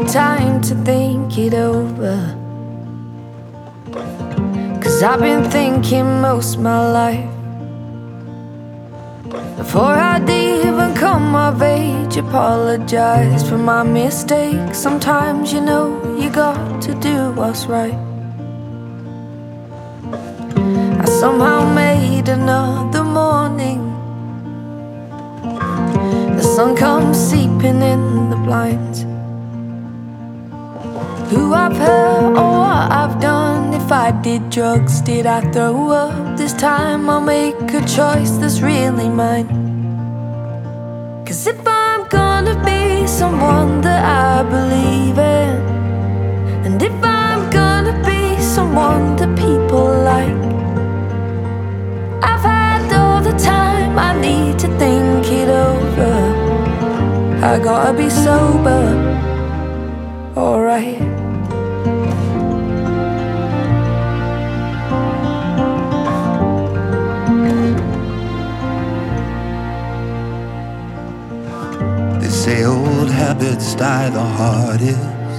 time to think it over, 'cause I've been thinking most my life. Before I'd even come of age, apologize for my mistakes. Sometimes you know you got to do what's right. I somehow made another morning. The sun comes seeping in the blinds. Who I've hurt or what I've done. If I did drugs, did I throw up? This time I'll make a choice that's really mine. 'Cause if I'm gonna be someone that I believe in, and if I'm gonna be someone that people like, I've had all the time I need to think it over. I gotta be sober, alright. They say old habits die the hardest.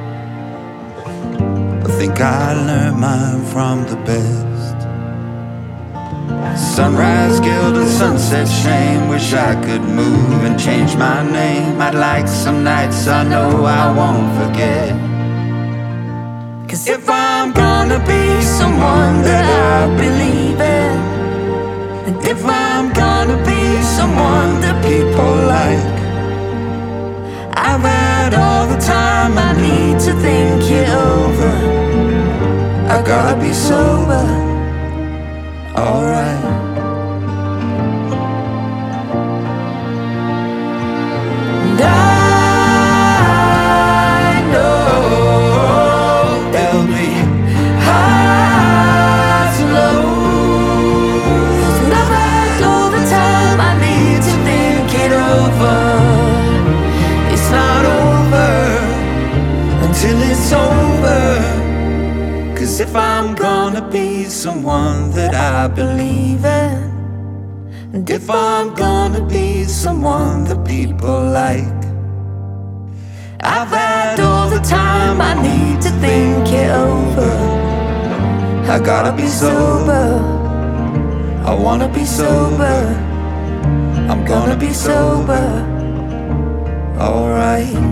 I think I learned mine from the best. Sunrise guilt and sunset shame. Wish I could move and change my name. I'd like some nights I know I won't forget. 'Cause if I'm gonna be someone that I believe in, and if I'm gonna be someone that people like, I've had all the time I need to think it over. I gotta be sober, alright. And I know there'll be highs and lows, and I've had all the time I need to think it over. It's not over until it's over. 'Cause if I'm gonna be someone that I believe in, and if I'm gonna be someone that people like, I've had all the time I need to think it over. I gotta be sober, I wanna be sober, I'm gonna be sober, alright.